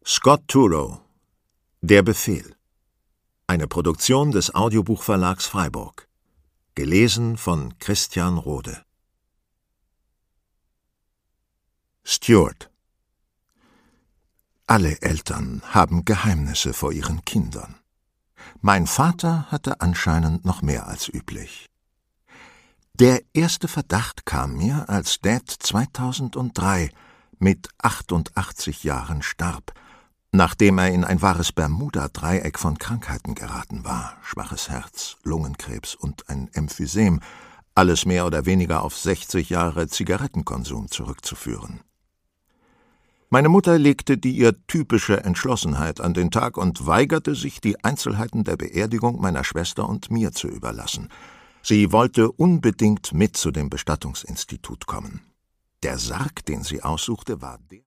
Scott Turow: Der Befehl. Eine Produktion des Audiobuchverlags Freiburg. Gelesen von Christian Rode. Stuart. Alle Eltern haben Geheimnisse vor ihren Kindern. Mein Vater hatte anscheinend noch mehr als üblich. Der erste Verdacht kam mir, als Dad 2003 mit 88 Jahren starb, nachdem er in ein wahres Bermuda-Dreieck von Krankheiten geraten war: schwaches Herz, Lungenkrebs und ein Emphysem, alles mehr oder weniger auf 60 Jahre Zigarettenkonsum zurückzuführen. Meine Mutter legte die ihr typische Entschlossenheit an den Tag und weigerte sich, die Einzelheiten der Beerdigung meiner Schwester und mir zu überlassen. Sie wollte unbedingt mit zu dem Bestattungsinstitut kommen. Der Sarg, den sie aussuchte, war der